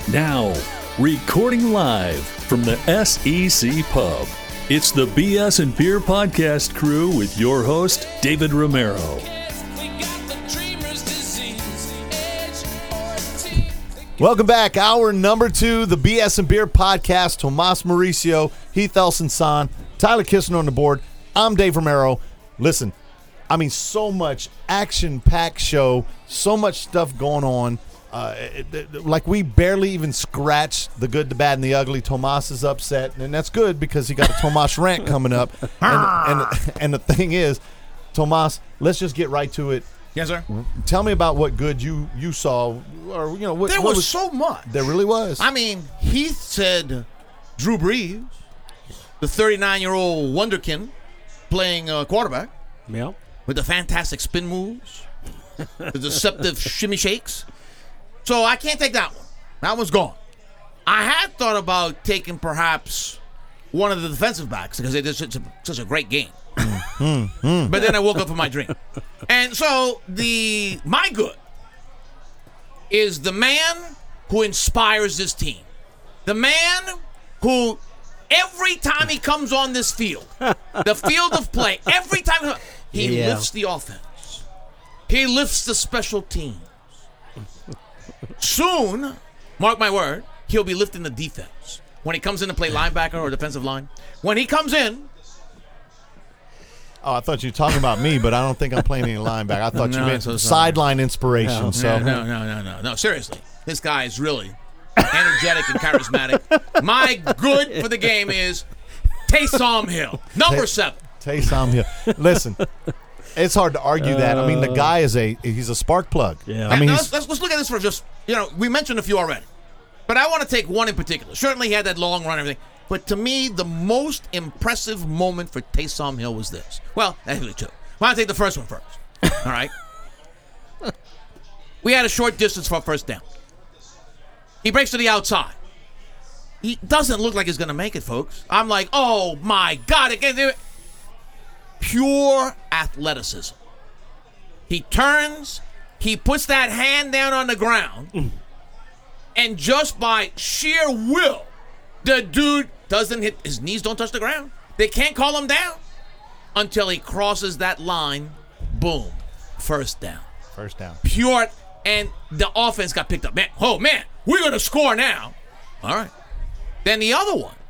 Now, recording live from the SEC Pub, it's the BS and Beer Podcast crew with your host, David Romero. Welcome back. Hour number 2, the BS and Beer Podcast. Tomas Mauricio, Heath Elson-San, Tyler Kissner on the board. I'm Dave Romero. Listen, I mean, so much action-packed show, so much stuff going on. Like we barely even scratched the good, the bad, and the ugly. Tomas is upset, and that's good because he got a Tomas rant coming up. And the thing is, Tomas, let's just get right to it. Yes, sir. Tell me about what good you saw, or what There what was so much. There really was. I mean, Heath said Drew Brees, the 39-year-old wonderkin, playing quarterback. Yeah. With the fantastic spin moves, the deceptive shimmy shakes. So I can't take that one. That one's gone. I had thought about taking perhaps one of the defensive backs because they did such a great game. But then I woke up from my dream. And so my good is the man who inspires this team. The man who every time he comes on this field, the field of play, every time he lifts the offense. He lifts the special teams. Soon, mark my word, he'll be lifting the defense. When he comes in to play linebacker or defensive line. When he comes in. Oh, I thought you were talking about me, but I don't think I'm playing any linebacker. I thought you meant sideline inspiration. No, seriously. This guy is really energetic and charismatic. My good for the game is Taysom Hill, number 7. Taysom Hill. Listen, it's hard to argue that. I mean, the guy he's a spark plug. Yeah. I mean, let's look at this for just, we mentioned a few already. But I want to take one in particular. Certainly he had that long run and everything. But to me, the most impressive moment for Taysom Hill was this. Well, actually 2. Well, I'll take the first one first. All right? We had a short distance for a first down. He breaks to the outside. He doesn't look like he's going to make it, folks. I'm like, oh, my God. Again, pure athleticism. He turns. He puts that hand down on the ground. And just by sheer will, the dude doesn't hit, his knees don't touch the ground. They can't call him down until he crosses that line. Boom. First down. First down. Pure, and the offense got picked up. Man, we're going to score now. All right. Then the other one.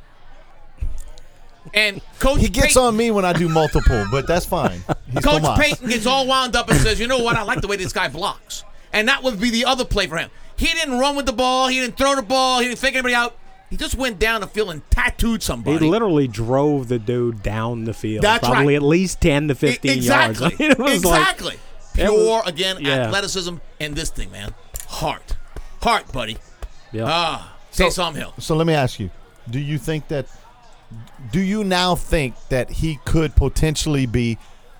And Coach He gets Payton, on me when I do multiple, but that's fine. He's Coach Tomas. Payton gets all wound up and says, you know what, I like the way this guy blocks. And that would be the other play for him. He didn't run with the ball. He didn't throw the ball. He didn't fake anybody out. He just went down the field and tattooed somebody. He literally drove the dude down the field. That's probably right. at least 10 to 15 exactly. yards. I mean, it was exactly. Pure, again, yeah. athleticism and this thing, man. Heart, buddy. Yeah. Taysom Hill. So let me ask you, do you now think that he could potentially be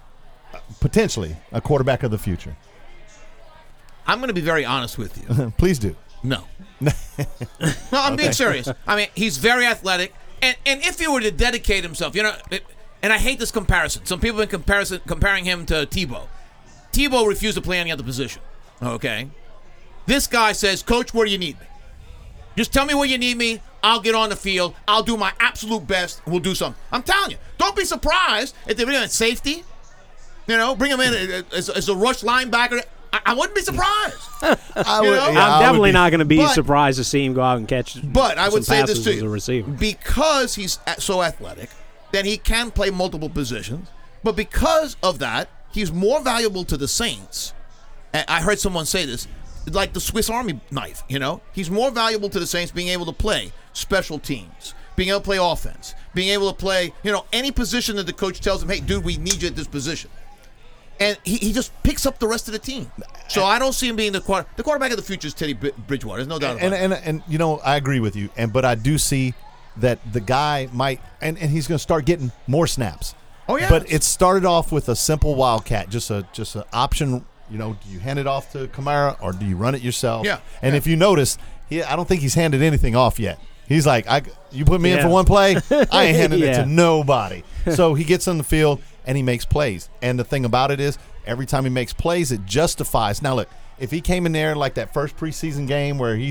a quarterback of the future? I'm going to be very honest with you. Please do. No. No, I'm being serious. I mean, he's very athletic. And if he were to dedicate himself, and I hate this comparison. Some people have been comparing him to Tebow. Tebow refused to play any other position. Okay? This guy says, Coach, where do you need me? Just tell me where you need me. I'll get on the field. I'll do my absolute best, and we'll do something. I'm telling you. Don't be surprised if they bring him in safety. Bring him in as a rush linebacker. I wouldn't be surprised. I'm definitely not going to be surprised to see him go out and catch But I would say this to as a you. receiver. Because he's so athletic, then he can play multiple positions. But because of that, he's more valuable to the Saints. And I heard someone say this, like the Swiss Army knife, He's more valuable to the Saints being able to play special teams, being able to play offense, being able to play, any position that the coach tells him, hey, dude, we need you at this position. And he just picks up the rest of the team. So I don't see him being the quarterback of the future is Teddy Bridgewater. There's no doubt about it. And I agree with you. But I do see that the guy might, and he's going to start getting more snaps. Oh yeah. But it started off with a simple wildcat, just an option. Do you hand it off to Kamara or do you run it yourself? Yeah. And if you notice, I don't think he's handed anything off yet. He's like, you put me in for one play, I ain't handing it to nobody. So he gets on the field and he makes plays. And the thing about it is, every time he makes plays, it justifies. Now, look, if he came in there like that first preseason game where he's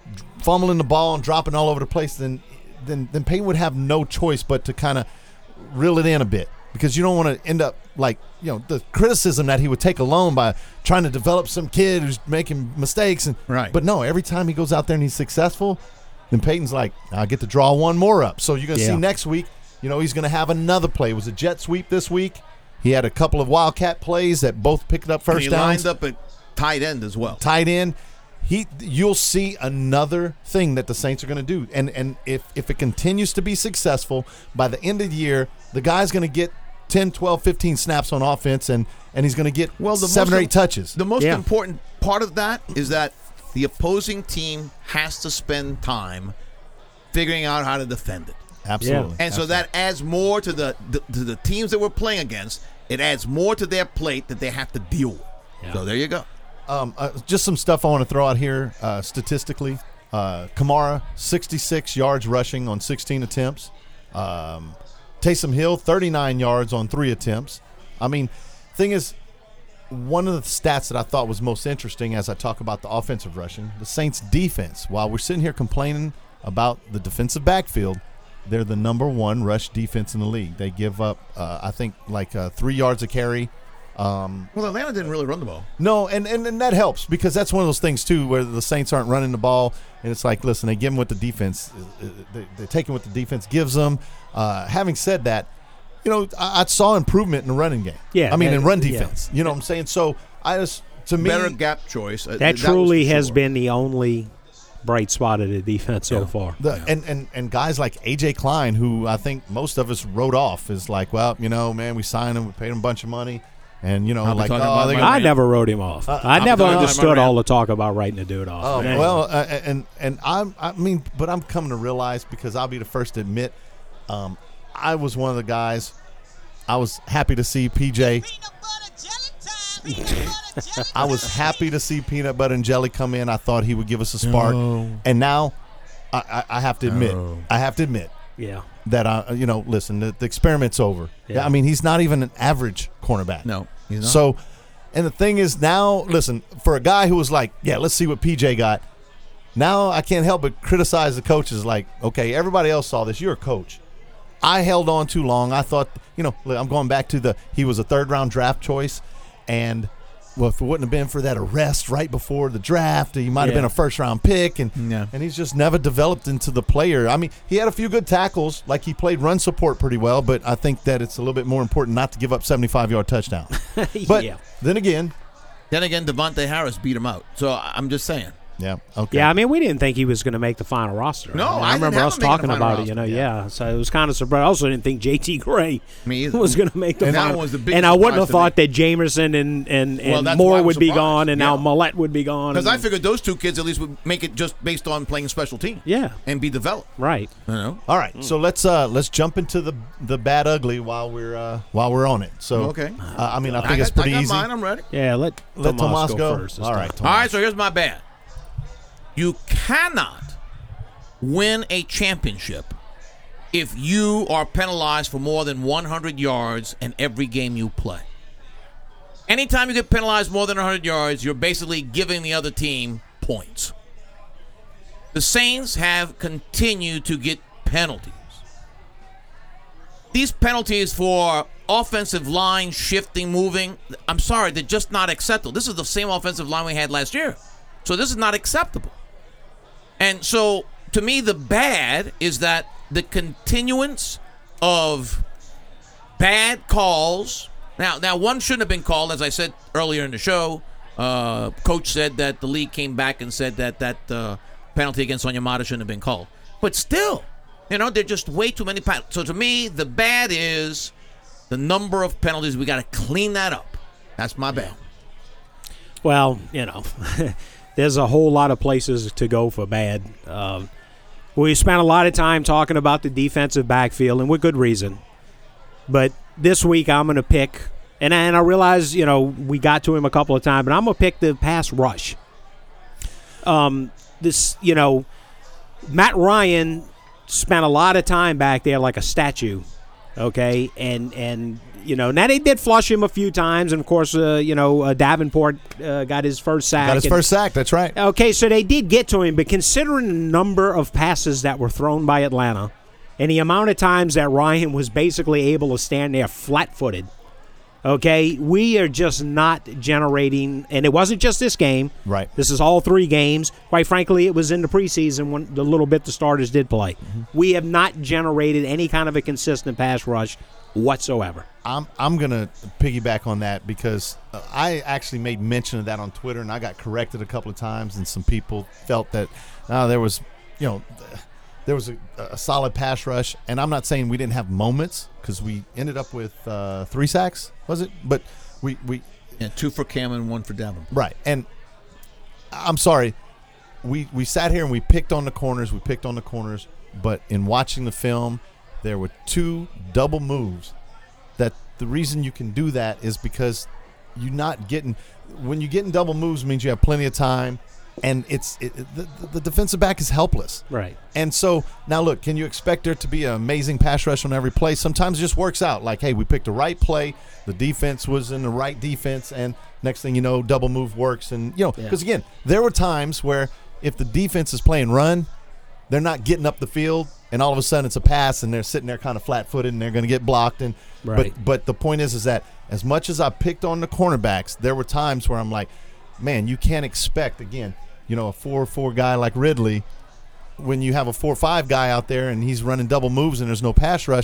fumbling the ball and dropping all over the place, then Peyton would have no choice but to kind of reel it in a bit, because you don't want to end up like, the criticism that he would take alone by trying to develop some kid who's making mistakes. Right. But no, every time he goes out there and he's successful, then Peyton's like, I get to draw one more up. So you're going to see next week, he's going to have another play. It was a jet sweep this week. He had a couple of Wildcat plays that both picked up first downs. He lined up at tight end as well. Tight end. You'll see another thing that the Saints are going to do. And if it continues to be successful, by the end of the year, the guy's going to get 10, 12, 15 snaps on offense, and he's going to get 7 or 8 touches. The most important part of that is that the opposing team has to spend time figuring out how to defend it. Absolutely. And so that adds more to the teams that we're playing against. It adds more to their plate that they have to deal with. Yeah. So there you go. Just some stuff I want to throw out here statistically. Kamara, 66 yards rushing on 16 attempts. Taysom Hill, 39 yards on 3 attempts. I mean, thing is, one of the stats that I thought was most interesting as I talk about the offensive rushing, the Saints' defense. While we're sitting here complaining about the defensive backfield, they're the number 1 rush defense in the league. They give up, I think, 3 yards a carry. Well, Atlanta didn't really run the ball. No, and that helps, because that's one of those things, too, where the Saints aren't running the ball, and it's like, listen, they give them what the defense – they're taking what the defense gives them. Having said that, I saw improvement in the running game. Yeah. I mean, in run defense. You know what I'm saying? So, to me – better gap choice. That truly has been the only bright spot of the defense so far. And guys like A.J. Klein, who I think most of us wrote off, is like, well, man, we signed him, we paid him a bunch of money. And, I never wrote him off. I never understood all the talk about writing the dude off. But I'm coming to realize, because I'll be the first to admit, I was one of the guys. I was happy to see PJ. I was happy to see Peanut Butter and Jelly come in. I thought he would give us a spark. And now I have to admit. Yeah. That listen, the experiment's over. Yeah. I mean, he's not even an average cornerback. No, he's not. So, and the thing is now, listen, for a guy who was like, let's see what PJ got. Now I can't help but criticize the coaches. Like, okay, everybody else saw this. You're a coach. I held on too long. I thought, I'm going back to he was a 3rd-round draft choice, and if it wouldn't have been for that arrest right before the draft, he might have been a 1st-round pick, and he's just never developed into the player. I mean, he had a few good tackles, like he played run support pretty well, but I think that it's a little bit more important not to give up 75-yard touchdown. But then again, Devontae Harris beat him out. So I'm just saying. Yeah. Okay. Yeah, I mean, we didn't think he was going to make the final roster. No, I remember us talking about it. So it was kind of surprising. I also didn't think J.T. Gray was going to make the final. And I wouldn't have thought that Jamerson and Moore would be gone, and now Millette would be gone. Because I figured those 2 kids at least would make it just based on playing special team. Yeah. And be developed. Right. All right. So let's jump into the bad ugly while we're on it. So okay. I think it's pretty easy. Mine, I'm ready. Yeah. Let Tomas go first. All right. Tomas. All right. So here's my bad. You cannot win a championship if you are penalized for more than 100 yards in every game you play. Anytime you get penalized more than 100 yards, you're basically giving the other team points. The Saints have continued to get penalties. These penalties for offensive line shifting, moving, I'm sorry, they're just not acceptable. This is the same offensive line we had last year. So this is not acceptable. And so, to me, the bad is that the continuance of bad calls. Now, one shouldn't have been called, as I said earlier in the show. Coach said that the league came back and said that penalty against Onyemata shouldn't have been called. But still, there are just way too many penalties. So, to me, the bad is the number of penalties. We got to clean that up. That's my bad. Well, there's a whole lot of places to go for bad. We spent a lot of time talking about the defensive backfield, and with good reason. But this week I'm going to pick, and I realize, we got to him a couple of times, but I'm going to pick the pass rush. Matt Ryan spent a lot of time back there like a statue, okay? And Now they did flush him a few times, and of course, Davenport got his first sack. Got his first sack. That's right. Okay, so they did get to him, but considering the number of passes that were thrown by Atlanta and the amount of times that Ryan was basically able to stand there flat-footed, okay, we are just not generating, and it wasn't just this game. Right. This is all 3 games. Quite frankly, it was in the preseason when the little bit the starters did play. Mm-hmm. We have not generated any kind of a consistent pass rush whatsoever. I'm going to piggyback on that because I actually made mention of that on Twitter, and I got corrected a couple of times, and some people felt that there was a solid pass rush, and I'm not saying we didn't have moments because we ended up with 3 sacks, was it? But we 2 for Cam and 1 for Davenport. Right, and I'm sorry, we sat here and we picked on the corners, but in watching the film, there were 2 double moves. That the reason you can do that is because you're not getting – when you're getting double moves means you have plenty of time, and the defensive back is helpless. Right. And so, now look, can you expect there to be an amazing pass rush on every play? Sometimes it just works out. Like, hey, we picked the right play, the defense was in the right defense, and next thing you know, double move works. And, because, again, there were times where if the defense is playing run, they're not getting up the field, and all of a sudden it's a pass, and they're sitting there kind of flat-footed, and they're going to get blocked. And right. But the point is that as much as I picked on the cornerbacks, there were times where I'm like, man, you can't expect, again, a 4-4 guy like Ridley, when you have a 4-5 guy out there and he's running double moves and there's no pass rush.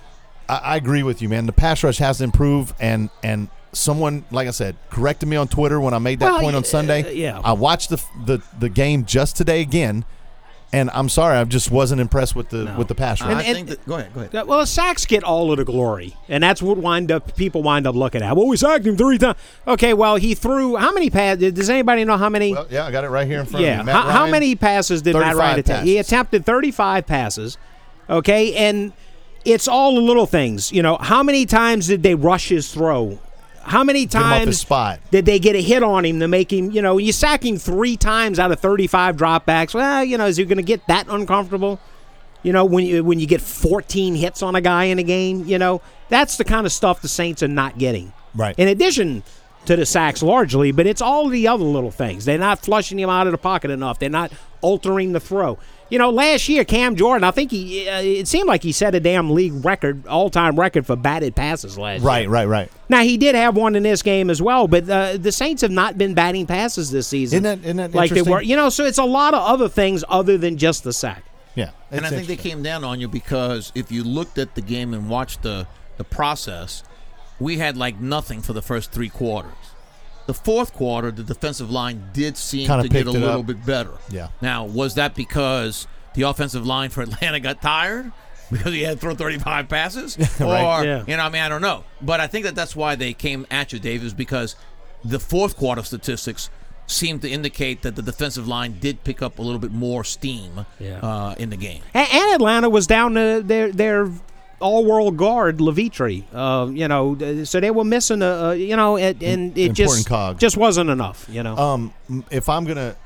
I agree with you, man. The pass rush has to improve, and someone, like I said, corrected me on Twitter when I made that point on Sunday. Yeah. I watched the game just today again, and I'm sorry, I just wasn't impressed with the pass rush. Go ahead. Well, sacks get all of the glory, and that's what people wind up looking at. Well, we sacked him 3 times. Okay, well, he threw how many passes? Does anybody know how many? Well, yeah, I got it right here in front of me. How many passes did Matt Ryan attempt? He attempted 35 passes. Okay, and it's all the little things. How many times did they rush his throw? How many times did they get a hit on him to make him, you sack him 3 times out of 35 dropbacks. Well, is he going to get that uncomfortable? When you get 14 hits on a guy in a game, that's the kind of stuff the Saints are not getting. Right. In addition to the sacks largely, but it's all the other little things. They're not flushing him out of the pocket enough. They're not altering the throw. Last year, Cam Jordan, I think it seemed like he set a damn league record, all-time record for batted passes last year. Right. Now, he did have one in this game as well, but the Saints have not been batting passes this season. Isn't that like interesting? They were, so it's a lot of other things other than just the sack. Yeah. And I think they came down on you because if you looked at the game and watched the process, we had like nothing for the first 3 quarters. The fourth quarter, the defensive line did seem to get a little bit better. Yeah. Now, was that because the offensive line for Atlanta got tired? Because he had to throw 35 passes? Right. Or, Yeah. I don't know. But I think that's why they came at you, Dave, is because the fourth quarter statistics seem to indicate that the defensive line did pick up a little bit more steam in the game. And Atlanta was down to their all-world guard, Levitri. So they were missing and it just cog. Just wasn't enough. If I'm gonna,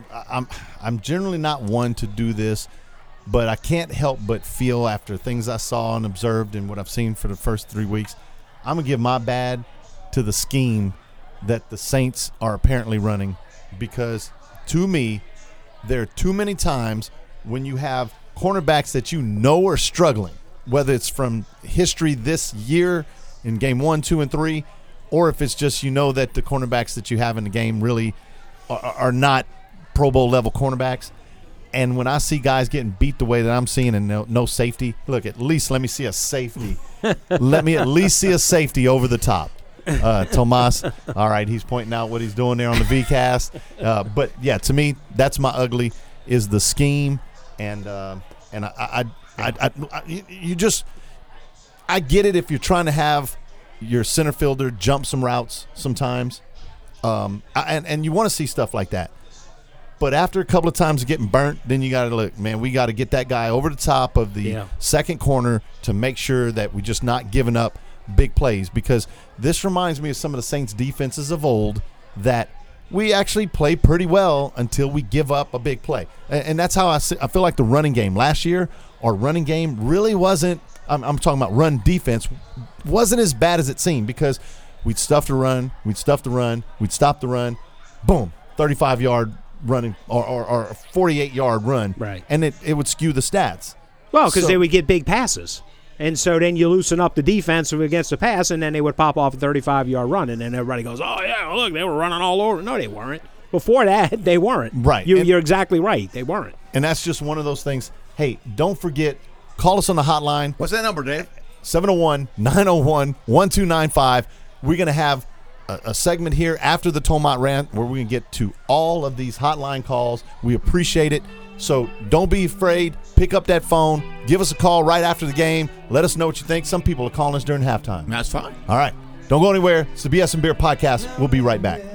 I'm generally not one to do this, but I can't help but feel after things I saw and observed and what I've seen for the first 3 weeks, I'm gonna give my bad to the scheme that the Saints are apparently running, because to me, there are too many times when you have cornerbacks that are struggling, whether it's from history this year in game 1, 2, and 3, or if it's just that the cornerbacks that you have in the game really are not Pro Bowl level cornerbacks. And when I see guys getting beat the way that I'm seeing and no safety, look, at least let me see a safety. Let me at least see a safety over the top. Tomas, all right, he's pointing out what he's doing there on the VCast. But, yeah, to me, that's my ugly, is the scheme. And I get it if you're trying to have your center fielder jump some routes sometimes, and you want to see stuff like that. But after a couple of times of getting burnt, then you got to look, man, we got to get that guy over the top of the second corner to make sure that we're just not giving up big plays, because this reminds me of some of the Saints defenses of old that we actually play pretty well until we give up a big play. And that's how I feel like the running game. Last year, our running game really wasn't I'm talking about run defense, wasn't as bad as it seemed because we'd stuff the run, we'd stop the run, boom, 35-yard running or 48-yard run. Right. And it would skew the stats. Well, because they would get big passes. And so then you loosen up the defense against the pass, and then they would pop off a 35-yard run, and then everybody goes, oh, yeah, look, they were running all over. No, they weren't. Before that, they weren't. Right. You're exactly right. They weren't. And that's just one of those things. Hey, don't forget, call us on the hotline. What's that number, Dave? 701-901-1295. We're going to have a segment here after the Tomat rant where we can get to all of these hotline calls. We appreciate it. So don't be afraid. Pick up that phone. Give us a call right after the game. Let us know what you think. Some people are calling us during halftime. That's fine. All right. Don't go anywhere. It's the BS and Beer Podcast. We'll be right back.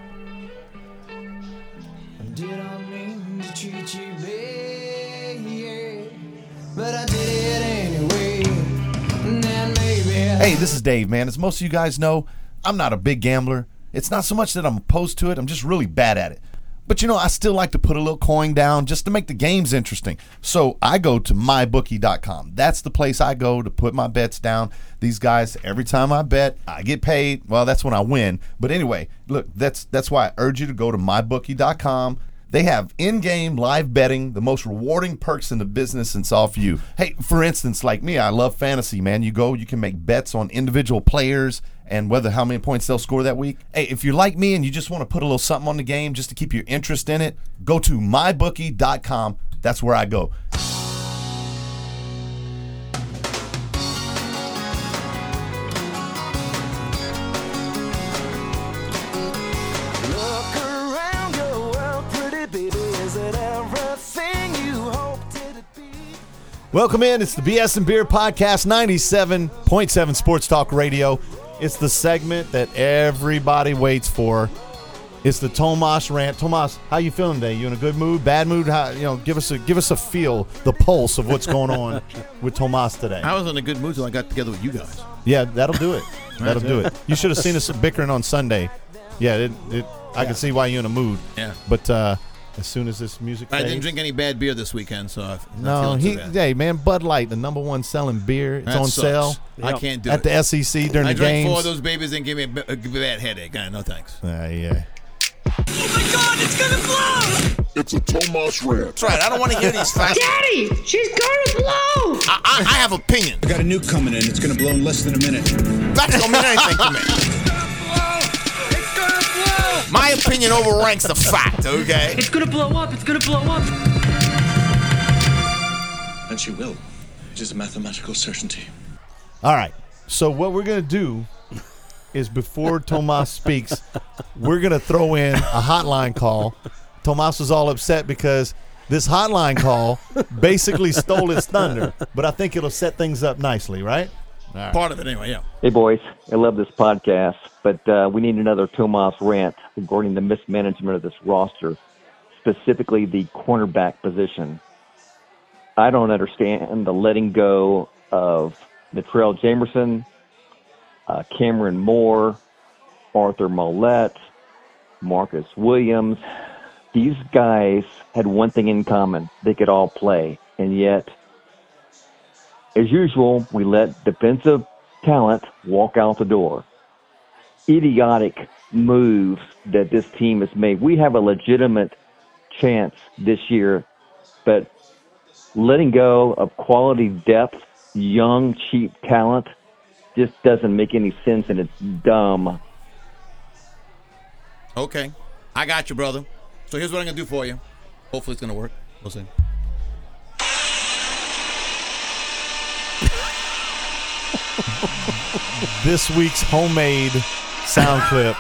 Did I mean to treat you bad? Yeah. But I did it anyway. And then maybe Hey, this is Dave, man. As most of you guys know, I'm not a big gambler. It's not so much that I'm opposed to it. I'm just really bad at it. But, I still like to put a little coin down just to make the games interesting. So I go to mybookie.com. That's the place I go to put my bets down. These guys, every time I bet, I get paid. Well, that's when I win. But anyway, look, that's why I urge you to go to mybookie.com. They have in-game live betting, the most rewarding perks in the business, and it's all for you. Hey, for instance, like me, I love fantasy, man. You can make bets on individual players and how many points they'll score that week. Hey, if you're like me and you just want to put a little something on the game just to keep your interest in it, go to mybookie.com. That's where I go. look around your world, pretty baby. Is it everything you hoped it'd be? Welcome in. It's the BS and Beer Podcast, 97.7 Sports Talk Radio. It's the segment that everybody waits for. It's the Tomas rant. Tomas, how you feeling today? You in a good mood, bad mood? How, give us a feel, the pulse of what's going on with Tomas today. I was in a good mood until I got together with you guys. Yeah, that'll do it. That'll do it. You should have seen us bickering on Sunday. Yeah, I can see why you're in a mood. Yeah. But as soon as this music I fades, didn't drink any bad beer this weekend, so I'm no, not feeling too bad. hey man, Bud Light, the number one selling beer, it's That on sucks. sale I Yep. can't do at it. the SEC during I the drank games. 4 of those babies and gave me a bad headache. No thanks. Yeah. It's a Tomas rant. That's right. I don't want to hear these facts. Daddy, she's gonna blow! I have opinions. I got a nuke coming in. It's going to blow in less than a minute. Facts don't mean anything to me. My opinion overranks the fact, okay? It's gonna blow up, it's gonna blow up! And she will. It is a mathematical certainty. All right. So what we're gonna do is before Tomas speaks, we're gonna throw in a hotline call. Tomas was all upset because this hotline call basically stole his thunder, but I think it'll set things up nicely, right? Part of it anyway, yeah. Hey, boys. I love this podcast, but we need another Tomas rant regarding the mismanagement of this roster, specifically the cornerback position. I don't understand the letting go of Natrell Jamerson, Cameron Moore, Arthur Mollett, Marcus Williams. These guys had one thing in common. They could all play, and yet, as usual, we let defensive talent walk out the door. Idiotic moves that this team has made. We have a legitimate chance this year, but letting go of quality depth, young, cheap talent, just doesn't make any sense, and it's dumb. Okay. I got you, brother. So here's what I'm going to do for you. Hopefully it's going to work. We'll see. This week's homemade sound clip.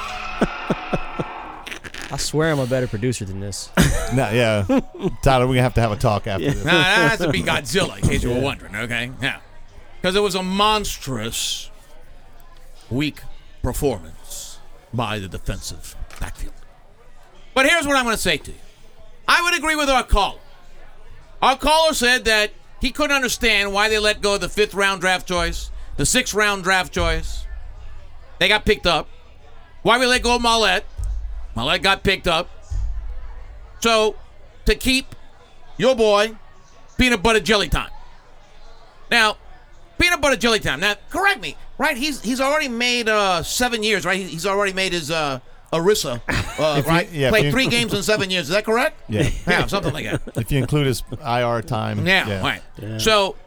I swear I'm a better producer than this. No, yeah, Tyler, we're gonna have a talk after this. Now, that has to be Godzilla, in case you were wondering, okay? Yeah. Because it was a monstrous weak performance by the defensive backfield. But here's what I'm going to say to you. I would agree with our caller. Our caller said that he couldn't understand why they let go of the 5th-round draft choice, the 6th-round draft choice. They got picked up. Why we let go of Mollett? Mollett got picked up. So, to keep your boy, peanut butter jelly time. Now, Peanut butter jelly time. Now, correct me, right? He's already made 7 years, right? He's already made his ERISA, right? Played 3 games in 7 years. Is that correct? Yeah. Yeah, something like that. If you include his IR time. Yeah, right. Yeah. So,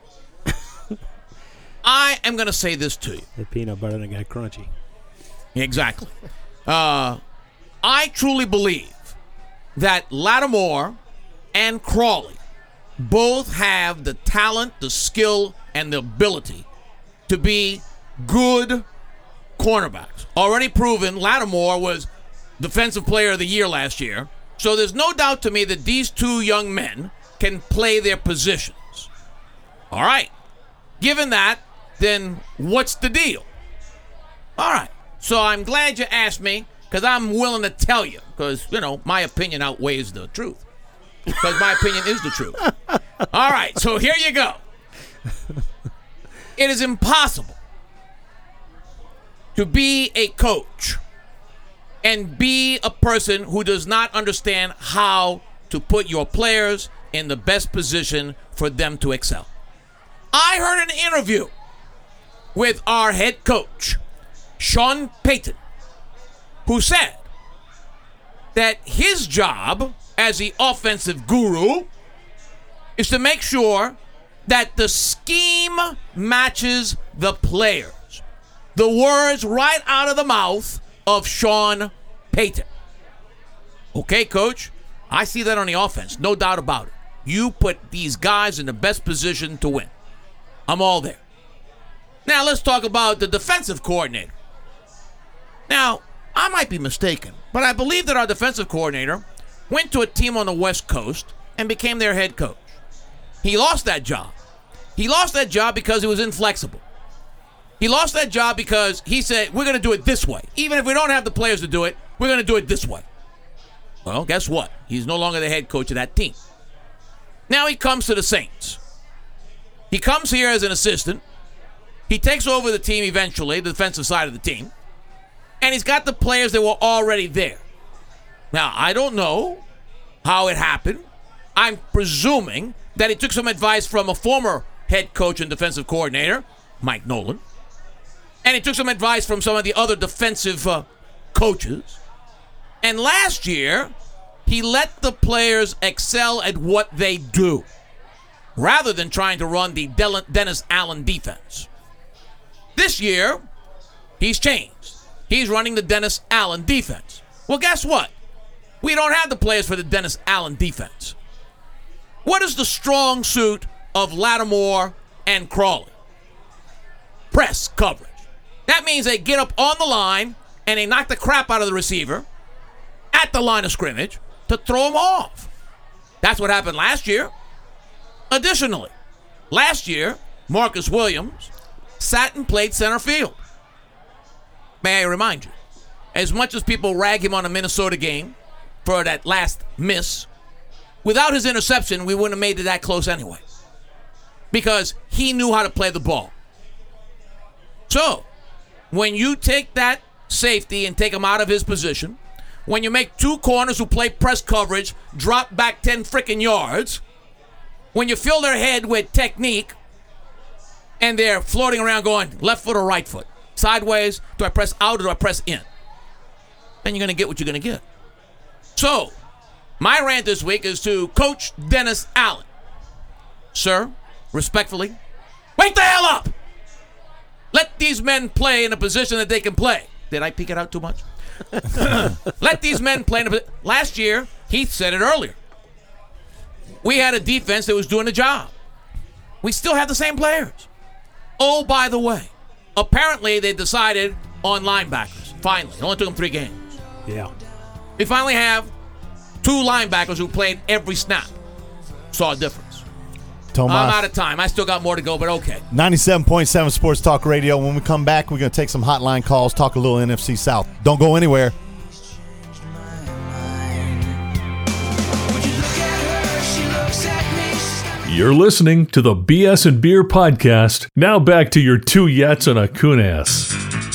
I am going to say this to you. The peanut butter done got crunchy. Exactly. I truly believe that Lattimore and Crawley both have the talent, the skill, and the ability to be good cornerbacks. Already proven, Lattimore was Defensive Player of the Year last year. So there's no doubt to me that these 2 young men can play their positions. All right. Given that, then what's the deal? All right. So I'm glad you asked me, because I'm willing to tell you, because, my opinion outweighs the truth. Because my opinion is the truth. All right, so here you go. It is impossible to be a coach and be a person who does not understand how to put your players in the best position for them to excel. I heard an interview with our head coach, Sean Payton, who said that his job as the offensive guru is to make sure that the scheme matches the players. The words right out of the mouth of Sean Payton. Okay, coach, I see that on the offense, no doubt about it. You put these guys in the best position to win. I'm all there. Now let's talk about the defensive coordinator. Now, I might be mistaken, but I believe that our defensive coordinator went to a team on the West Coast and became their head coach. He lost that job. He lost that job because he was inflexible. He lost that job because he said, we're going to do it this way. Even if we don't have the players to do it, we're going to do it this way. Well, guess what? He's no longer the head coach of that team. Now he comes to the Saints. He comes here as an assistant. He takes over the team eventually, the defensive side of the team. And he's got the players that were already there. Now, I don't know how it happened. I'm presuming that he took some advice from a former head coach and defensive coordinator, Mike Nolan. And he took some advice from some of the other defensive coaches. And last year, he let the players excel at what they do, rather than trying to run the Dennis Allen defense. This year, he's changed. He's running the Dennis Allen defense. Well, guess what? We don't have the players for the Dennis Allen defense. What is the strong suit of Lattimore and Crawley? Press coverage. That means they get up on the line and they knock the crap out of the receiver at the line of scrimmage to throw him off. That's what happened last year. Additionally, last year, Marcus Williams sat and played center field. May I remind you, as much as people rag him on a Minnesota game for that last miss, without his interception, we wouldn't have made it that close anyway. Because he knew how to play the ball. So, when you take that safety and take him out of his position, when you make 2 corners who play press coverage drop back 10 freaking yards, when you fill their head with technique and they're floating around going left foot or right foot, sideways, do I press out or do I press in? Then you're going to get what you're going to get. So, my rant this week is to Coach Dennis Allen. Sir, respectfully, wake the hell up! Let these men play in a position that they can play. Did I peek it out too much? Let these men play in a position. Last year, Heath said it earlier. We had a defense that was doing the job. We still have the same players. Oh, by the way, apparently they decided on linebackers. Finally. It only took them 3 games. Yeah. We finally have 2 linebackers who played every snap. Saw a difference. Tomas. I'm out of time. I still got more to go, but okay. 97.7 Sports Talk Radio. When we come back, we're going to take some hotline calls, talk a little NFC South. Don't go anywhere. You're listening to the BS and Beer Podcast. Now back to your 2 Yats and a Kunas.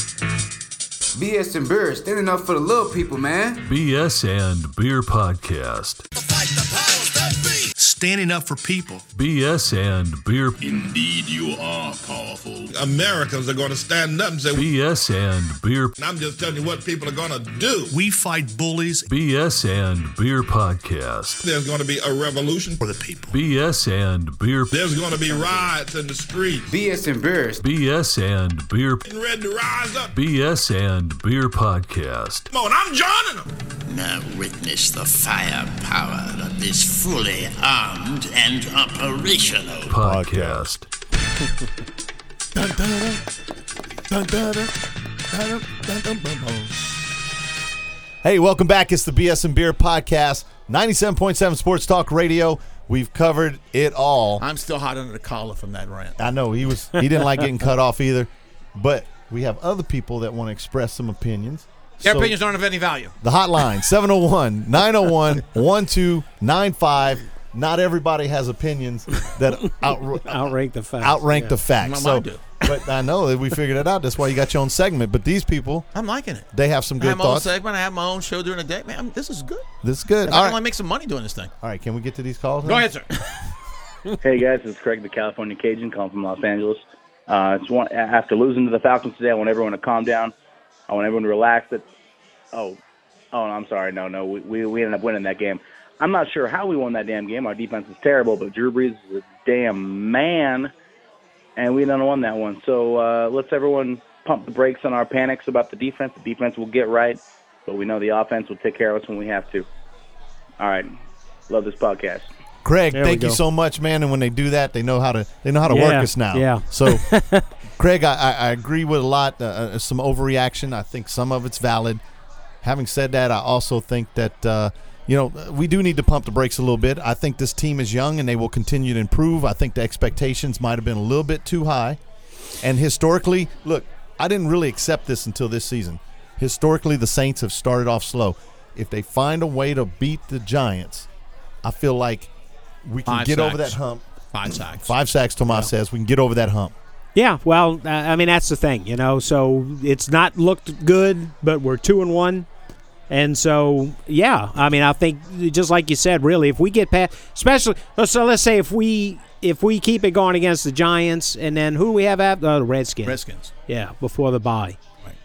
BS and Beer, standing up for the little people, man. BS and Beer Podcast. standing up for people. BS and Beer. Indeed, you are powerful. Americans are going to stand up and say, BS and Beer. and I'm just telling you what people are going to do. We fight bullies. BS and Beer Podcast. There's going to be a revolution For the people. BS and Beer. There's going to be riots in the streets. BS and Bears. BS and Beer. Getting ready to rise up. BS and Beer Podcast. Come on, I'm joining them. Now witness the firepower of this fully armed and operational Podcast. Hey, welcome back. It's the BS and Beer Podcast, 97.7 Sports Talk Radio. We've covered it all. I'm still hot under the collar from that rant. I know he didn't like getting cut off either, but we have other people that want to express some opinions. Their So, opinions aren't of any value. the hotline, 701-901-1295. Not everybody has opinions that Outrank the facts. outrank Yeah. the facts. Mine So, do. but I know that we figured it out. That's why you got your own segment. But these people, I'm liking it. they have some I good have my own thoughts. segment. I have my own show during the day. Man, this is good. This is good. I All can only right. make some money doing this thing. All right, can we get to these calls Go now? ahead, sir. Hey guys, it's Craig, the California Cajun, calling from Los Angeles. After losing to the Falcons today, I want everyone to calm down. I want everyone to relax. Oh, I'm sorry. No, we ended up winning that game. I'm not sure how we won that damn game. Our defense is terrible, but Drew Brees is a damn man, and we done won that one. So let's everyone pump the brakes on our panics about the defense. The defense will get right, but we know the offense will take care of us when we have to. All right, love this podcast. Craig, There thank we you go. so much, man. And when they do that, they know how to work Yeah, us now. yeah. So, Craig, I agree with a lot. Some overreaction. I think some of it's valid. Having said that, I also think that we do need to pump the brakes a little bit. I think this team is young and they will continue to improve. I think the expectations might have been a little bit too high. And historically, look, I didn't really accept this until this season. Historically, the Saints have started off slow. If they find a way to beat the Giants, I feel like we can 5 get over sacks. that hump. 5 sacks. 5 sacks, Tomas says. We can get over that hump. Yeah, well, I mean, that's the thing, So it's not looked good, but we're 2-1. And so, yeah, I mean, I think just like you said, really, if we get past, especially, so let's say if we keep it going against the Giants, and then who do we have at the Redskins? Redskins. Yeah, before the bye.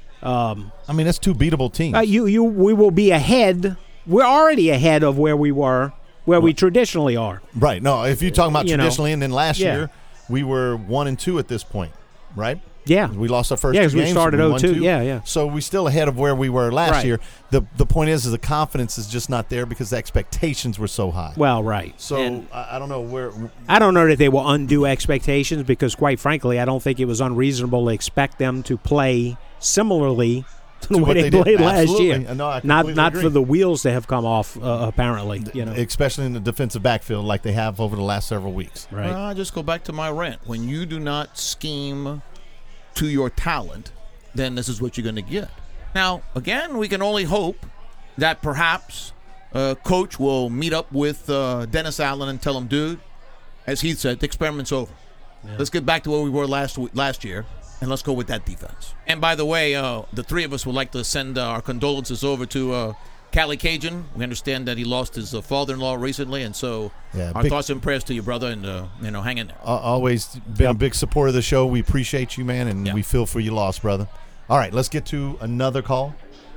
I mean, that's 2 beatable teams. We will be ahead. We're already ahead of where we were, where we traditionally are. Right. No, if you're talking about You know. traditionally, and then last Yeah. year, we were 1-2 at this point, right? Yeah. We lost our first Yeah, 2 'cause we games. started won 0-2. 2. Yeah. So we're still ahead of where we were last Right. year. The point is the confidence is just not there because the expectations were so high. Well, right. So And I don't know where. I don't know that they will undo expectations because, quite frankly, I don't think it was unreasonable to expect them to play similarly to the what way they they did. played last Absolutely. year. No, I not completely agree. for the wheels to have come off, apparently. Especially in the defensive backfield like they have over the last several weeks. Right. Well, I just go back to my rant. When you do not scheme to your talent, then this is what you're going to get. Now, again, we can only hope that perhaps Coach will meet up with Dennis Allen and tell him, dude, as he said, the experiment's over. Yeah. Let's get back to where we were last year, and let's go with that defense. And by the way, the 3 of us would like to send our condolences over to Cali Cajun. We understand that he lost his father-in-law recently, and so our thoughts and prayers to you, brother, and hang in there. Always been a big supporter of the show. We appreciate you, man, and we feel for your loss, brother. All right, let's get to another call.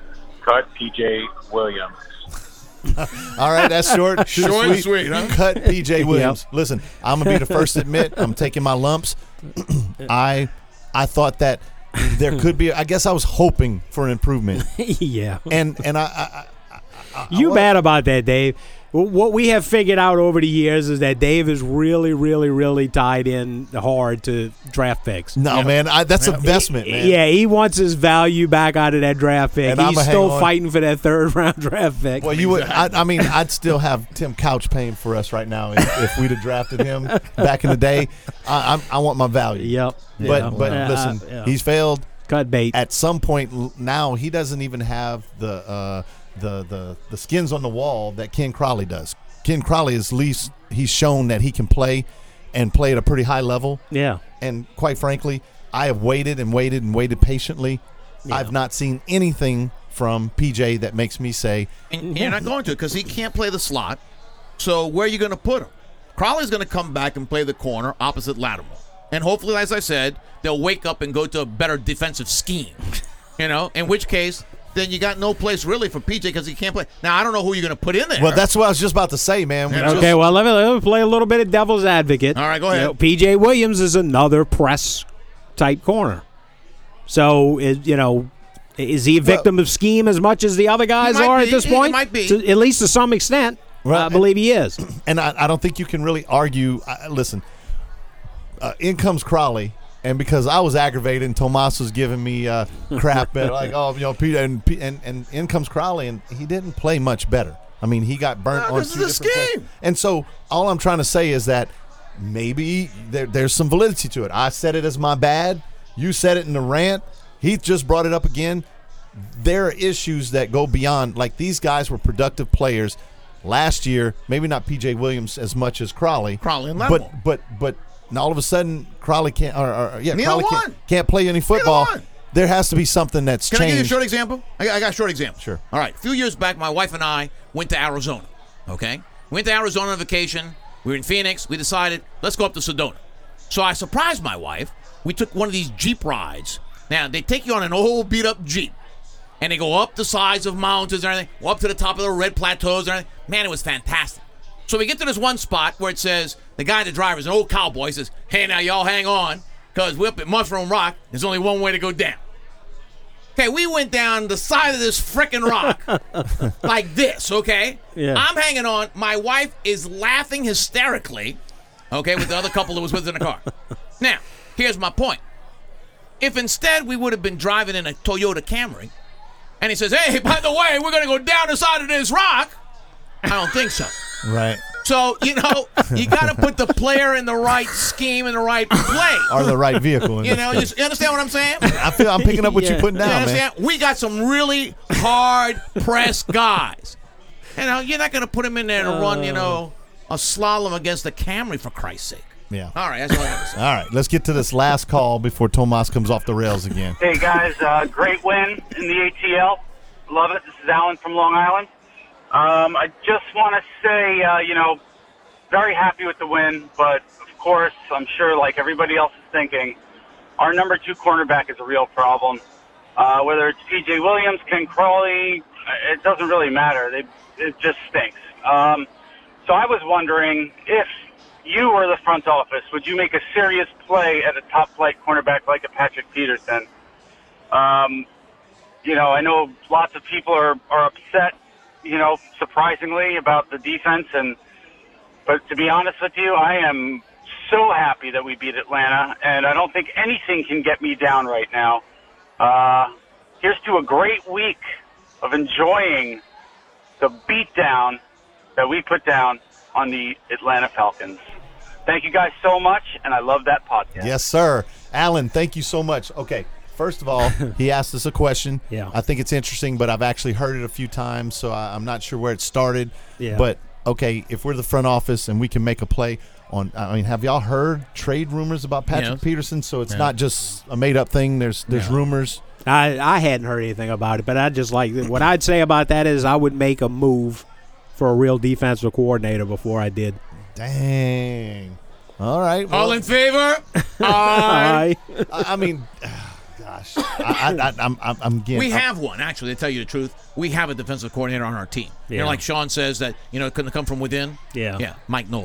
Cut P.J. Williams. All right, that's short. Short and sweet, huh? Cut P.J. Williams. Listen, I'm going to be the first to admit I'm taking my lumps. I thought that there could be, I guess I was hoping for an improvement. Yeah. And I you mad about that, Dave? What we have figured out over the years is that Dave is really, really, really tied in hard to draft picks. No, man, that's investment, man. Yeah, he wants his value back out of that draft pick. And He's still fighting for that 3rd-round draft pick. Well, you would. I mean, I'd still have Tim Couch paying for us right now if we'd have drafted him back in the day. I want my value. Yep. But listen, he's failed. Cut bait. At some point now, he doesn't even have the skins on the wall that Ken Crawley does. Ken Crawley is least he's shown that he can play and play at a pretty high level. Yeah. And quite frankly, I have waited and waited and waited patiently. Yeah. I've not seen anything from PJ that makes me say. And you're not going to because he can't play the slot. So where are you going to put him? Crawley's going to come back and play the corner opposite Lattimore. And hopefully, as I said, they'll wake up and go to a better defensive scheme. In which case, then you got no place really for PJ because he can't play. Now, I don't know who you're going to put in there. Well, that's what I was just about to say, man. Okay, well, let me play a little bit of devil's advocate. All right, go ahead. PJ Williams is another press-type corner. So, is he a victim of scheme as much as the other guys are at this point? He might be. At least to some extent. I believe he is. And I don't think you can really argue. Listen, in comes Crawley. And because I was aggravated and Tomas was giving me crap, Peter, and in comes Crawley, and he didn't play much better. I mean, he got burnt on this two is a different scheme. plays. And so all I'm trying to say is that maybe there's some validity to it. I said it as my bad. You said it in the rant. Heath just brought it up again. There are issues that go beyond. Like, these guys were productive players last year. Maybe not P.J. Williams as much as Crawley. Crawley and Lattimore. But all of a sudden, Crawley can't. Neither can't play any football. There has to be something that's Can changed. I give you a short example? I got a short example. Sure. All right. A few years back, my wife and I went to Arizona. Okay? Went to Arizona on vacation. We were in Phoenix. We decided, let's go up to Sedona. So I surprised my wife. We took one of these Jeep rides. Now, they take you on an old beat-up Jeep. And they go up the sides of mountains and everything. Go up to the top of the red plateaus and everything. Man, it was fantastic. So we get to this one spot where it says, the guy, the driver, is an old cowboy, says, hey, now y'all hang on, because we're up at Mushroom Rock. There's only one way to go down. Okay, we went down the side of this frickin' rock like this, okay? Yeah. I'm hanging on. My wife is laughing hysterically, okay, with the other couple that was with us in the car. Now, here's my point. If instead we would have been driving in a Toyota Camry, and he says, hey, by the way, we're going to go down the side of this rock, I don't think so. Right. So, you got to put the player in the right scheme in the right place. Or the right vehicle. You understand what I'm saying? I'm picking up what you're putting down, you understand? man. We got some really hard-pressed guys. You're not going to put him in there to run, a slalom against the Camry, for Christ's sake. Yeah. All right, that's all I have to say. All right, let's get to this last call before Tomas comes off the rails again. Hey, guys, great win in the ATL. Love it. This is Alan from Long Island. I just want to say, very happy with the win, but of course, I'm sure like everybody else is thinking, our number 2 cornerback is a real problem. Whether it's P.J. Williams, Ken Crawley, it doesn't really matter. It just stinks. So I was wondering, if you were the front office, would you make a serious play at a top-flight cornerback like a Patrick Peterson? I know lots of people are upset, surprisingly, about the defense. But to be honest with you, I am so happy that we beat Atlanta, and I don't think anything can get me down right now. Here's to a great week of enjoying the beatdown that we put down on the Atlanta Falcons. Thank you guys so much, and I love that podcast. Yes, sir. Alan, thank you so much. Okay. First of all, he asked us a question. Yeah. I think it's interesting, but I've actually heard it a few times, so I'm not sure where it started. Yeah. But, okay, if we're the front office and we can make a play on – have y'all heard trade rumors about Patrick Peterson? So it's not just a made-up thing. There's rumors. I hadn't heard anything about it, but I just what I'd say about that is I would make a move for a real defensive coordinator before I did. Dang. All right. Well, all in favor? Aye. I mean – gosh, I'm getting. We have one, actually, to tell you the truth. We have a defensive coordinator on our team. Yeah. Like Sean says that, it couldn't come from within. Yeah. Yeah, Mike Nolan.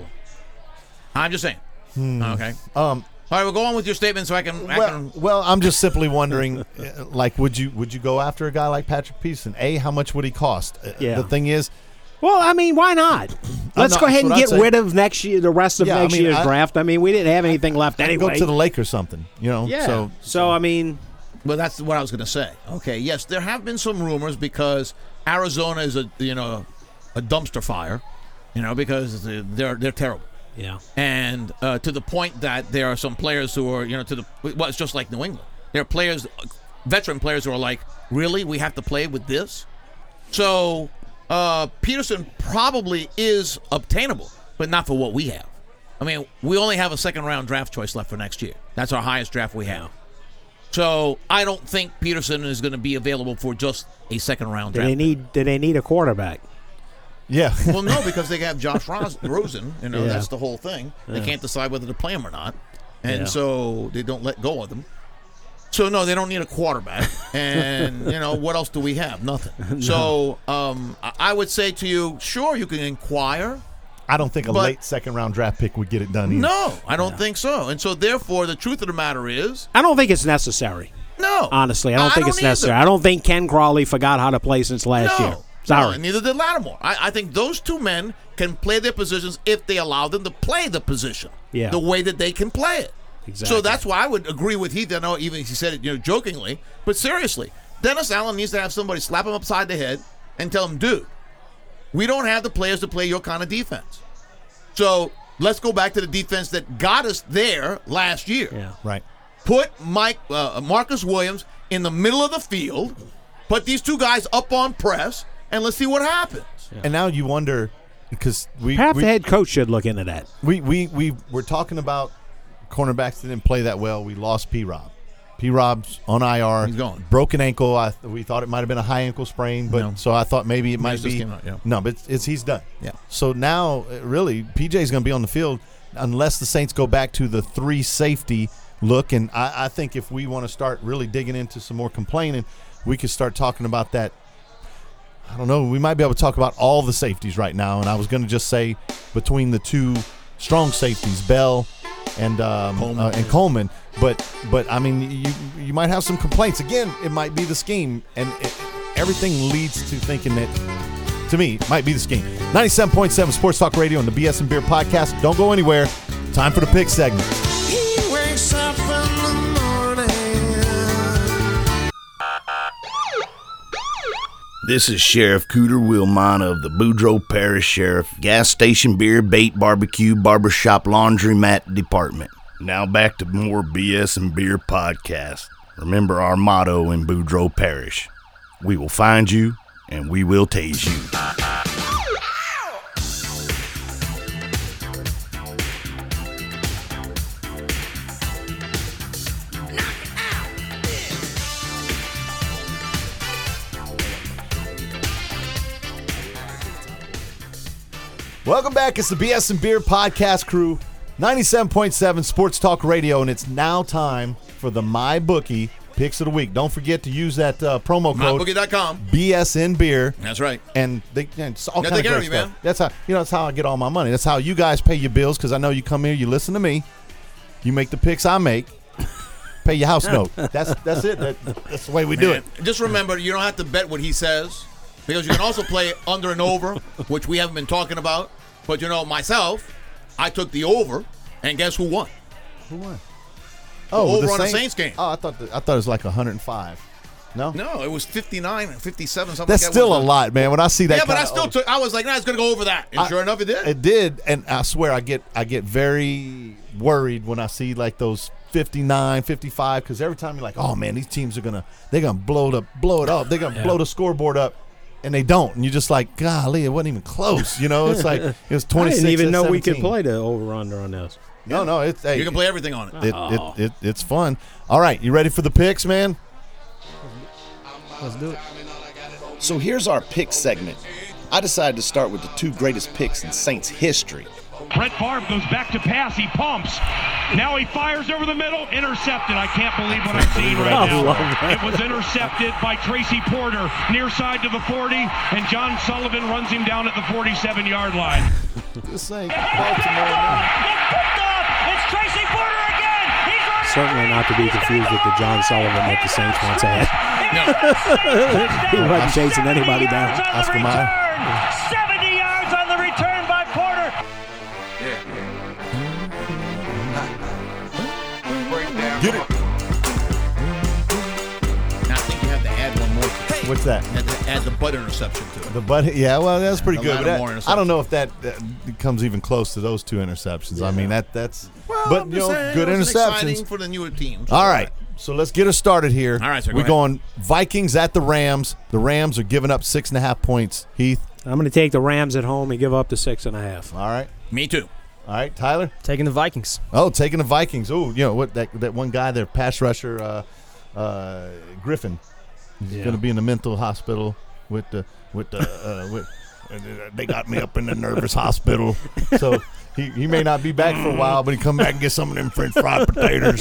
I'm just saying. Okay. All right, well, go on with your statement so I can. Well, I'm just simply wondering, would you go after a guy like Patrick Peterson? How much would he cost? The thing is. Well, why not? Let's go ahead and get rid of the rest of next year's draft. We didn't have anything left anyway. Go to the Lake or something, Yeah. So well, that's what I was going to say. Okay, yes, there have been some rumors because Arizona is a dumpster fire, because they're terrible. Yeah. And to the point that there are some players who are, it's just like New England. There are players, veteran players who are like, really? We have to play with this? So Peterson probably is obtainable, but not for what we have. We only have a second-round draft choice left for next year. That's our highest draft we have. So I don't think Peterson is going to be available for just a second-round draft. Do they need a quarterback? Yeah. Well, no, because they have Josh Rosen. You know, Yeah. that's the whole thing. They Yeah. can't decide whether to play him or not, and Yeah. so they don't let go of them. So no, they don't need a quarterback. And you know what else do we have? Nothing. So I would say to you, sure, you can inquire. I don't think a But- late second-round draft pick would get it done either. No, I don't think so. And so therefore, the truth of the matter is, I don't think it's necessary. no. Honestly, I don't think it's necessary. either. I don't think Ken Crawley forgot how to play since last year. No, Sorry. and neither did Lattimore. I think those two men can play their positions if they allow them to play the position Yeah. the way that they can play it. Exactly. So that's why I would agree with Heath. I know even he said it, jokingly, but seriously, Dennis Allen needs to have somebody slap him upside the head and tell him, dude, we don't have the players to play your kind of defense. So let's go back to the defense that got us there last year. Yeah. Right. Put Marcus Williams in the middle of the field, put these two guys up on press, and let's see what happens. And now you wonder, because Perhaps the head coach should look into that. we were talking about cornerbacks that didn't play that well. We lost P-Rob. P-Rob's on IR. He's gone. Broken ankle. We thought it might have been a high ankle sprain, but No. so I thought maybe it might News just be. came out, yeah. No, but he's done. Yeah. So now, really, PJ's going to be on the field unless the Saints go back to the 3 safety look. And I think if we want to start really digging into some more complaining, we could start talking about that. I don't know. We might be able to talk about all the safeties right now. And I was going to just say between the 2 strong safeties, Bell and Coleman. But I mean, you might have some complaints. Again, it might be the scheme, and everything leads to thinking that, to me, it might be the scheme. 97.7 Sports Talk Radio and the BS and Beer Podcast. Don't go anywhere. Time for the pick segment. He wakes up in the morning. This is Sheriff Cooter Wilmot of the Boudreaux Parish Sheriff Gas Station Beer, Bait, Barbecue, Barbershop, Laundromat Department. Now back to more BS and Beer Podcast. Remember our motto in Boudreaux Parish. We will find you and we will tase you. Welcome back. It's the BS and Beer Podcast crew, 97.7 Sports Talk Radio, and it's now time for the MyBookie Picks of the Week. Don't forget to use that promo code MyBookie.com. BSN Beer. That's right. And it's all Yeah, kind take of care great of you, stuff. man. That's how that's how I get all my money. That's how you guys pay your bills, because I know you come here, you listen to me, you make the picks I make, pay your house note. That's it. That's the way we do it. Just remember, you don't have to bet what he says, because you can also play under and over, which we haven't been talking about. But myself, I took the over, and guess who won? Who won? Over on the Saints game. Oh, I thought it was like 105. No, No, it was 59, 57, something that's like that. still a lot, man. When I see that, Yeah, but I kinda- still took. I was like, nah, it's gonna go over that, and sure enough, it did. It did, and I swear I get very worried when I see like those 59, 55, because every time you're like, oh man, these teams they're gonna blow it up, they're gonna blow the scoreboard up, and they don't, and you're just like, golly, it wasn't even close. It's like it was 26. I didn't even know we could 17. play the over/under on this. No, it's you can play everything on it. It's fun. All right, you ready for the picks, man? Let's do it. So here's our pick segment. I decided to start with the 2 greatest picks in Saints history. Brett Favre goes back to pass. He pumps. Now he fires over the middle. Intercepted. I can't believe what I'm seeing right now. It was intercepted by Tracy Porter near side to the 40, and John Sullivan runs him down at the 47-yard line. This ain't It's Tracy Porter again. He's running. Certainly not to be confused with the John Sullivan that the Saints once had. He wasn't chasing anybody down. Oscar Mayer. 70 yards on the return by Porter. Get it. Now I think you have to add one more. What's that? You have to add the butt interception to it. The butt, yeah, well, that's pretty The good. But that, Lattimore I don't know if that comes even close to those 2 interceptions. I mean, that's. Well, but I'm just saying, good it was exciting interceptions for the newer teams. All right, so let's get us started here. All right, sir, go we're ahead. going Vikings at the Rams. The Rams are giving up 6.5 points. Heath, I'm going to take the Rams at home and give up the 6.5. all right, Me too. all right, Tyler. Taking the Vikings. Oh, taking the Vikings. Oh, what that one guy, their pass rusher, Griffin, is going to be in the mental hospital with They got me up in the nervous hospital. So he may not be back for a while, but he come back and get some of them French fried potatoes.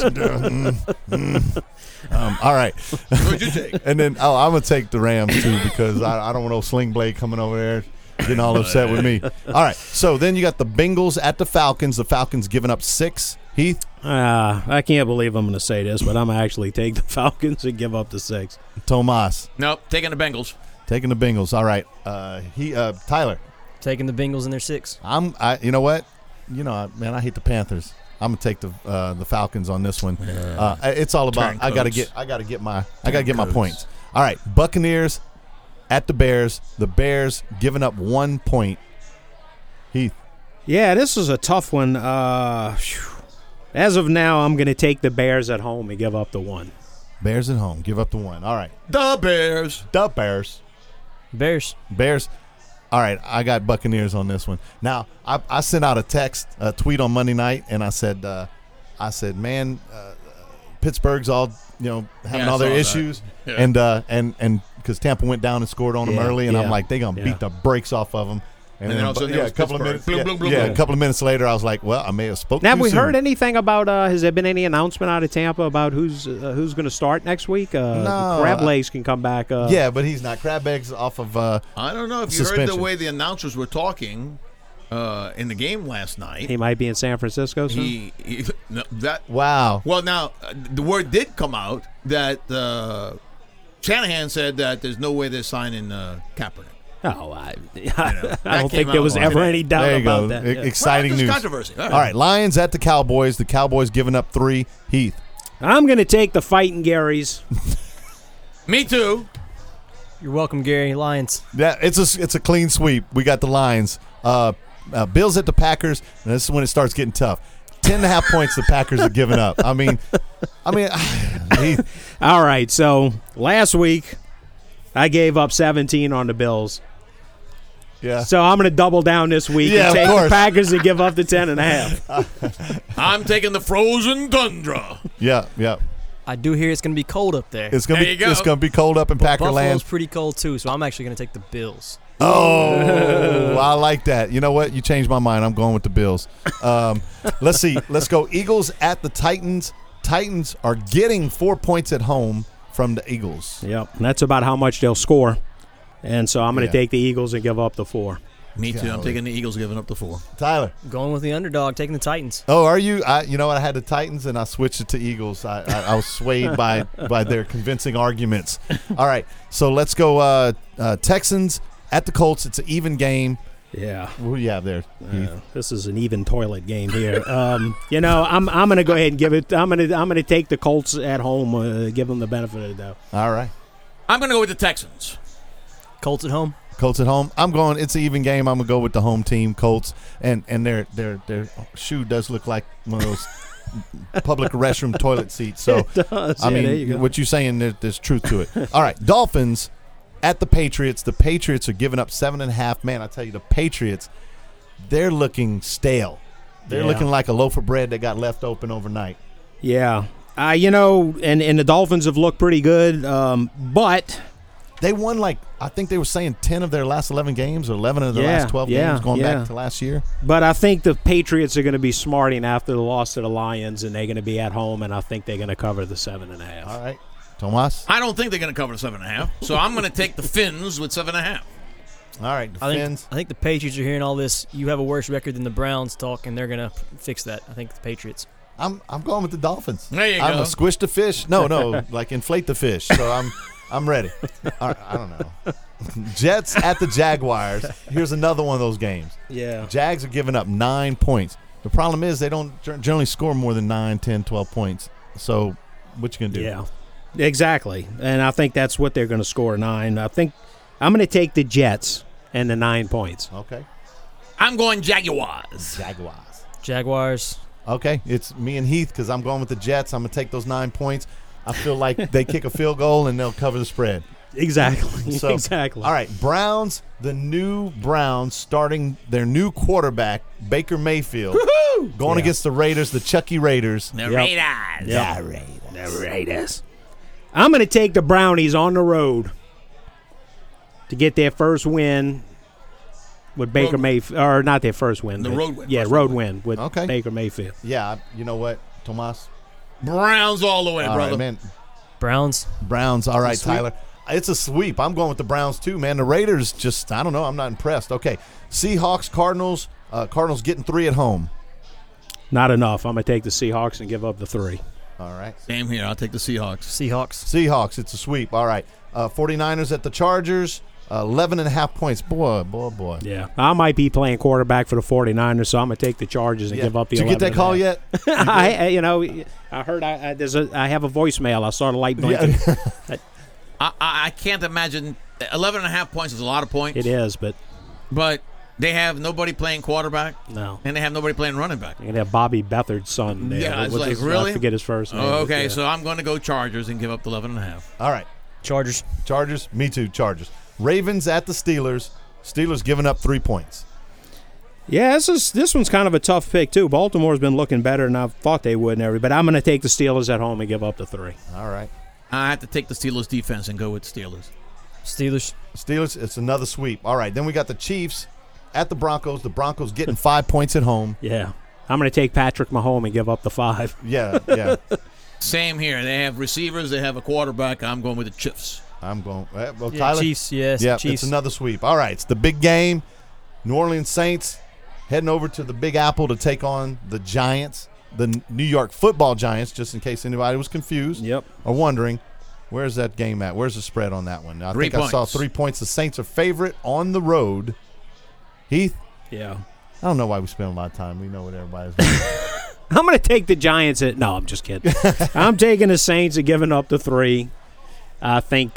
All right. What'd you take? And then I'm gonna take the Rams too because I don't want no Sling Blade coming over there getting all upset with me. All right. So then you got the Bengals at the Falcons. The Falcons giving up 6. Heath? I can't believe I'm going to say this, but I'm actually take the Falcons and give up the 6. Tomas? Nope, taking the Bengals. Taking the Bengals. All right. Tyler? Taking the Bengals in their 6. You know what? Man, I hate the Panthers. I'm gonna take the Falcons on this one. It's all about I gotta get my points. All right, Buccaneers at the Bears. The Bears giving up 1 point. Heath. Yeah, this is a tough one. As of now, I'm gonna take the Bears at home and give up the 1. Bears at home, give up the 1. All right. The Bears. Bears. All right, I got Buccaneers on this one. Now, I sent out a tweet on Monday night, and I said, man, Pittsburgh's all having all their issues, and because Tampa went down and scored on them early, and I'm like, they're gonna beat the brakes off of them. And then a couple of minutes, a couple of minutes later, I was like, well, I may have spoken. Now, have we soon. heard anything about? Has there been any announcement out of Tampa about who's going to start next week? No, Crab Legs can come back. Yeah, but he's not. Crab Legs off of. I don't know if you suspension. heard the way the announcers were talking in the game last night. He might be in San Francisco soon. Wow. Well, now the word did come out that Shanahan said that there's no way they're signing Kaepernick. Oh, I don't think there was ever any doubt about that. Exciting news. Controversy. All right, Lions at the Cowboys. The Cowboys giving up 3. Heath. I'm going to take the Fighting Garys. Me too. You're welcome, Gary. Lions. Yeah, it's a clean sweep. We got the Lions. Bills at the Packers. And this is when it starts getting tough. 10.5 points the Packers are giving up. I mean, Heath. All right, so last week I gave up 17 on the Bills. Yeah. So I'm going to double down this week and take the Packers and give up the 10.5. I'm taking the frozen tundra. Yeah. I do hear it's going to be cold up there. It's going to be cold up in Packer land. Buffalo's pretty cold too, so I'm actually going to take the Bills. Oh, I like that. You know what? You changed my mind. I'm going with the Bills. Let's see. Let's go. Eagles at the Titans. Titans are getting 4 points at home from the Eagles. Yep, and that's about how much they'll score. And so I'm going to take the Eagles and give up the 4. Me too. I'm taking the Eagles, giving up the 4. Tyler. Going with the underdog, taking the Titans. Oh, are you? You know what? I had the Titans, and I switched it to Eagles. I was swayed by their convincing arguments. All right, so let's go Texans at the Colts. It's an even game. Yeah. Who do you have there? This is an even toilet game here. I'm going to go ahead and give it. I'm going to take the Colts at home. Give them the benefit of the doubt. All right. I'm going to go with the Texans. Colts at home. Colts at home. I'm going. It's an even game. I'm gonna go with the home team, Colts, and their shoe does look like one of those public restroom toilet seats. So it does. I mean, what you're saying, there's truth to it. All right, Dolphins at the Patriots. The Patriots are giving up 7.5. Man, I tell you, the Patriots, they're looking stale. They're looking like a loaf of bread that got left open overnight. Yeah, and the Dolphins have looked pretty good, but. They won, I think they were saying 10 of their last 11 games or 11 of their last 12 games going back to last year. But I think the Patriots are going to be smarting after the loss to the Lions, and they're going to be at home, and I think they're going to cover the 7.5. All right. Tomas? I don't think they're going to cover the 7.5, so I'm going to take the Fins with 7.5. All right, the Fins. I think the Patriots are hearing all this. You have a worse record than the Browns talk, and they're going to fix that. I think the Patriots. I'm going with the Dolphins. There you go. I'm going to squish the fish. No, like inflate the fish. So I'm ready. All right, I don't know. Jets at the Jaguars. Here's another one of those games. Yeah. Jags are giving up 9 points. The problem is they don't generally score more than 9, 10, 12 points. So what you going to do? Yeah, exactly. And I think that's what they're going to score, 9. I think I'm going to take the Jets and the 9 points. Okay. I'm going Jaguars. Jaguars. Okay, it's me and Heath because I'm going with the Jets. I'm going to take those 9 points. I feel like they kick a field goal and they'll cover the spread. Exactly. So, exactly. All right, Browns, the new Browns starting their new quarterback, Baker Mayfield, going against the Raiders, the Chucky Raiders. The Raiders. The Raiders. I'm going to take the Brownies on the road to get their first win with Baker Mayfield, or not their first win. The road win. Yeah, road win with Okay. Baker Mayfield. Yeah, you know what, Tomas? Browns all the way, All brother. right, man. Browns. All right, Sweep. Tyler. It's a sweep. I'm going with the Browns too, man. The Raiders just, I don't know. I'm not impressed. Okay, Seahawks, Cardinals. Cardinals getting 3 at home. Not enough. I'm going to take the Seahawks and give up the 3. All right. Same here. I'll take the Seahawks. Seahawks, it's a sweep. All right. 49ers at the Chargers, 11.5 points. Boy. Yeah. I might be playing quarterback for the 49ers, so I'm going to take the Chargers and give up the 11. Did you get that call yet? I heard I have a voicemail. I saw the light blinking. I can't imagine 11.5 points is a lot of points. It is, but they have nobody playing quarterback. No, and they have nobody playing running back. You're gonna have Bobby Beathard's son there. Yeah, it's like I really. forget his first name. Oh, okay, Yeah. so I'm going to go Chargers and give up the 11.5. All right. Chargers. Me too, Chargers. Ravens at the Steelers. Steelers giving up 3 points. Yeah, this one's kind of a tough pick too. Baltimore's been looking better than I thought they would, but I'm going to take the Steelers at home and give up the 3. All right. I have to take the Steelers defense and go with Steelers. Steelers, it's another sweep. All right, then we got the Chiefs at the Broncos. The Broncos getting 5 points at home. Yeah. I'm going to take Patrick Mahomes and give up the 5. Yeah. Same here. They have receivers. They have a quarterback. I'm going with the Chiefs. I'm going. Well, Yeah, Tyler? Chiefs, yes, Yeah, Chiefs. it's another sweep. All right, it's the big game. New Orleans Saints heading over to the Big Apple to take on the Giants, the New York Football Giants, just in case anybody was confused or wondering. Where's that game at? Where's the spread on that one? I 3 think I saw points. 3 points. The Saints are favorite on the road. Heath? Yeah. I don't know why we spend a lot of time. We know what everybody's doing. I'm going to take the Giants at – no, I'm just kidding. I'm taking the Saints and giving up the 3. I think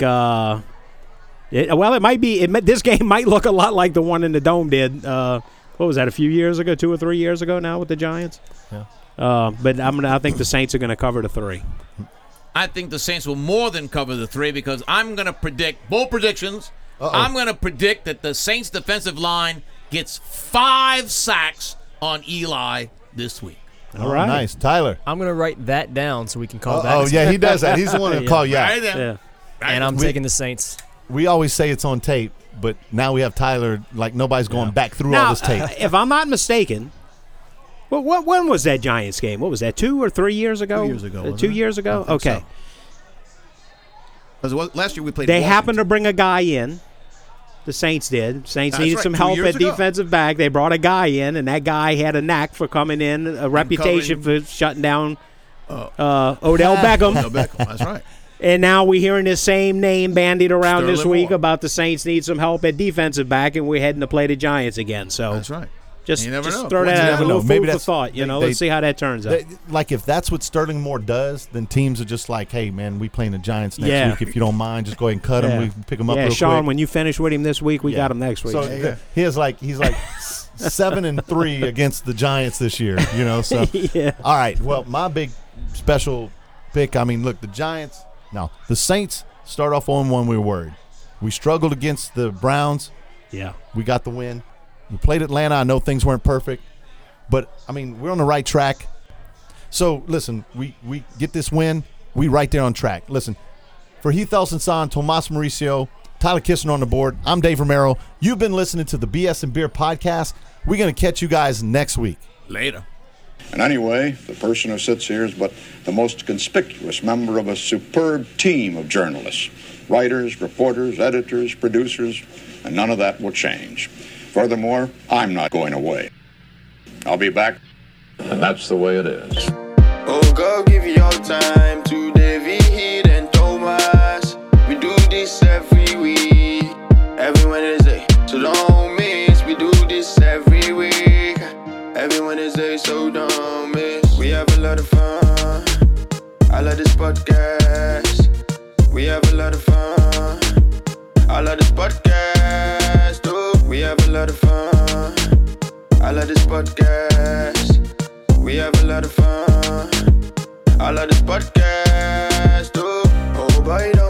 it might be – this game might look a lot like the one in the Dome did. What was that, a few years ago, 2 or 3 years ago now with the Giants? Yeah. But I think the Saints are going to cover the 3. I think the Saints will more than cover the 3 because I'm going to predict bold predictions. Uh-oh. I'm going to predict that the Saints defensive line gets 5 sacks on Eli this week. All right. Nice. Tyler. I'm going to write that down so we can call back. Oh, yeah, he does that. He's the one to call you out. Right there. And I'm taking the Saints. We always say it's on tape, but now we have Tyler, like nobody's going back through all this tape. If I'm not mistaken, when was that Giants game? What was that, 2 or 3 years ago? 2 years ago. wasn't 2 it? years ago? I think Okay. so. 'Cause last year we played They Washington. happened to bring a guy in. The Saints did. Saints That's needed right, some 2 help years at ago. defensive back. They brought a guy in, and that guy had a knack for coming in, a reputation for shutting down Odell Beckham. Odell Beckham, that's right. And now we're hearing this same name bandied around this Sterling week Moore. about the Saints need some help at defensive back, and we're heading to play the Giants again. So That's right. Just, You never just know. throw You that never out. A little know. Maybe food for that's- thought. Let's see how that turns out. Like if that's what Sterling Moore does, then teams are just like, hey, man, we playing the Giants next Yeah. week. If you don't mind, just go ahead and cut him. We can pick him up real Sean, quick. when you finish with him this week, we got him next week. So he's like 7-3 against the Giants this year. So Yeah. all right. Well, my big special pick. I mean, look, the Giants. No, the Saints start off 0-1. We were worried. We struggled against the Browns. Yeah. We got the win. We played Atlanta. I know things weren't perfect, but I mean we're on the right track. So listen, we get this win. We right there on track. Listen, for Heath Elson, Tomas Mauricio, Tyler Kissner on the board. I'm Dave Romero. You've been listening to the BS and Beer podcast. We're gonna catch you guys next week. Later. And anyway, the person who sits here is but the most conspicuous member of a superb team of journalists, writers, reporters, editors, producers, and none of that will change. Furthermore, I'm not going away. I'll be back, and that's the way it is. Oh, God, give your time to David Heat and Thomas. We do this every week, every Wednesday, so don't miss. We do this every week, every Wednesday, so don't miss. We have a lot of fun. I love this podcast. We have a lot of fun. I love this podcast. Oh, we have a lot of fun. I love this podcast. We have a lot of fun. I love this podcast. Oh, boy,